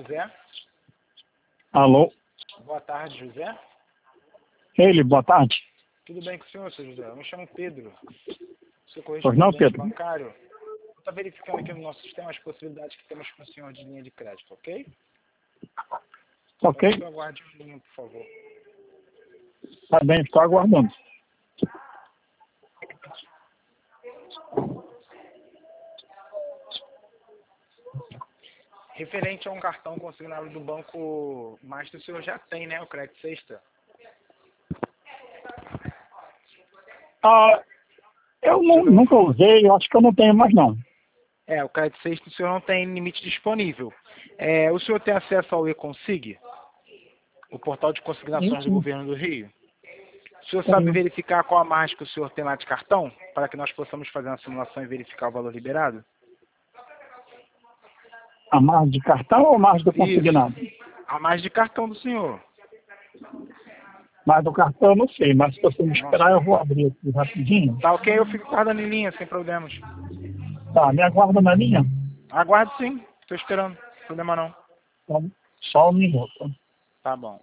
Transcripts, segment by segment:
José? Alô? Boa tarde, José. Ele, boa tarde. Tudo bem com o senhor, seu José? Eu me chamo Pedro. Sou Pois correspondente não, Pedro? bancário. Estou verificando aqui no nosso sistema as possibilidades que temos com o senhor de linha de crédito, ok? Ok, Então, aguarde um minuto, por favor. tá bem, estou aguardando. Referente a um cartão consignado do Banco Master, o senhor já tem, né? O Crédito Sexta. Ah, eu nunca usei, eu acho que eu não tenho mais não. O Crédito Sexta o senhor não tem limite disponível. O senhor tem acesso ao eConsig? O portal de consignações do Sim, Governo do Rio? O senhor sabe tenho. verificar qual a margem que o senhor tem lá de cartão? Para que nós possamos fazer uma simulação e verificar o valor liberado? A margem de cartão ou margem do Isso. consignado? A margem de cartão do senhor. Mas do cartão eu não sei, mas se você me esperar Nossa. eu vou abrir aqui rapidinho. Tá ok, eu fico guardando em linha, sem problemas. Tá, me aguarda na linha? Aguardo sim, estou esperando. Problema não. Só um minuto. Tá bom.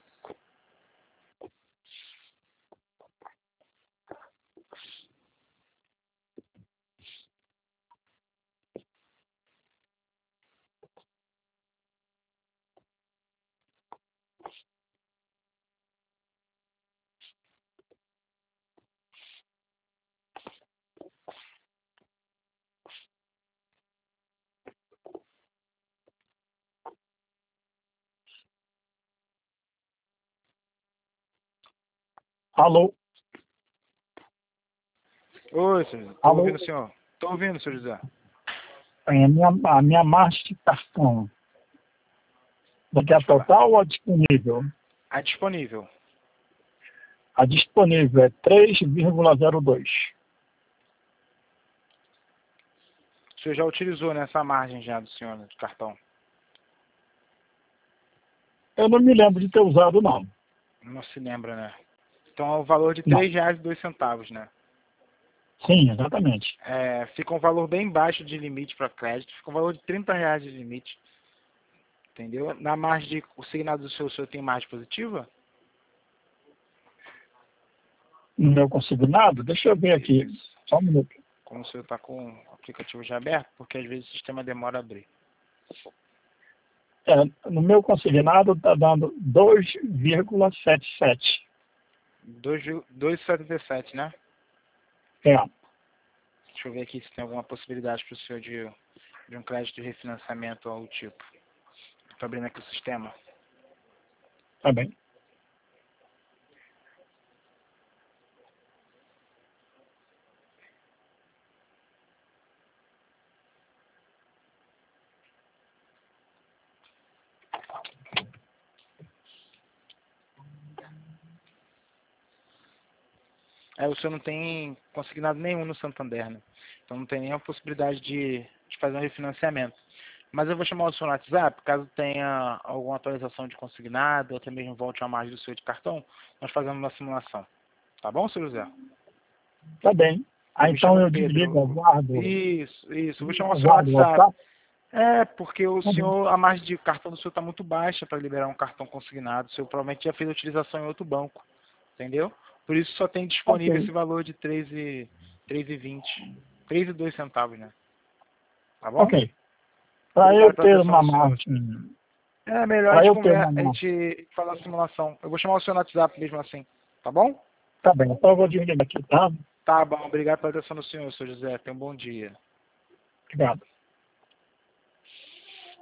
Alô? Oi, senhor. Estou Alô? ouvindo o senhor. Estou ouvindo, senhor José. A minha margem de cartão. Daqui a Pode falar. total ou a disponível? Ah, disponível. A disponível é 3,02. O senhor já utilizou nessa margem já do senhor, né, de cartão? Eu não me lembro de ter usado, não. Não se lembra, né? Então é o valor de Não. R$3,02, né? Sim, exatamente. Fica um valor bem baixo de limite para crédito. Fica um valor de R$30 de limite. Entendeu? Na margem de o signado do senhor, o senhor tem margem positiva? No meu consignado, deixa eu ver aqui. Isso. Só um minuto. Como o senhor está com o aplicativo já aberto, porque às vezes o sistema demora a abrir. No meu consignado está dando 2,77. 2,77, né? É, Deixa eu ver aqui se tem alguma possibilidade para o senhor de um crédito de refinanciamento ou algo tipo. Estou abrindo aqui o sistema. tá bem. O senhor não tem consignado nenhum no Santander, né? Então não tem nenhuma possibilidade de fazer um refinanciamento. Mas eu vou chamar o senhor no WhatsApp, caso tenha alguma atualização de consignado, ou até mesmo volte a margem do senhor de cartão, nós fazemos uma simulação. Tá bom, senhor José? Tá bem. Eu Ah, me então chamo eu desligo, Pedro. aguardo. Isso. Vou chamar o senhor no Aguardo o WhatsApp. WhatsApp. Porque o Tá bem. senhor, a margem de cartão do senhor está muito baixa para liberar um cartão consignado. O senhor provavelmente já fez a utilização em outro banco. Entendeu? Por isso só tem disponível Ok. esse valor de 3,20. 3,02 centavos, né? Tá bom? Ok. Para eu Obrigado pela ter atenção uma do senhor. margem. É melhor Para eu ter uma a margem. gente falar a simulação. Eu vou chamar o senhor no WhatsApp mesmo assim. Tá bom? Tá bem. Então eu vou desligar aqui, tá? Tá bom. Obrigado pela atenção do senhor, senhor José. Tenha um bom dia. Obrigado.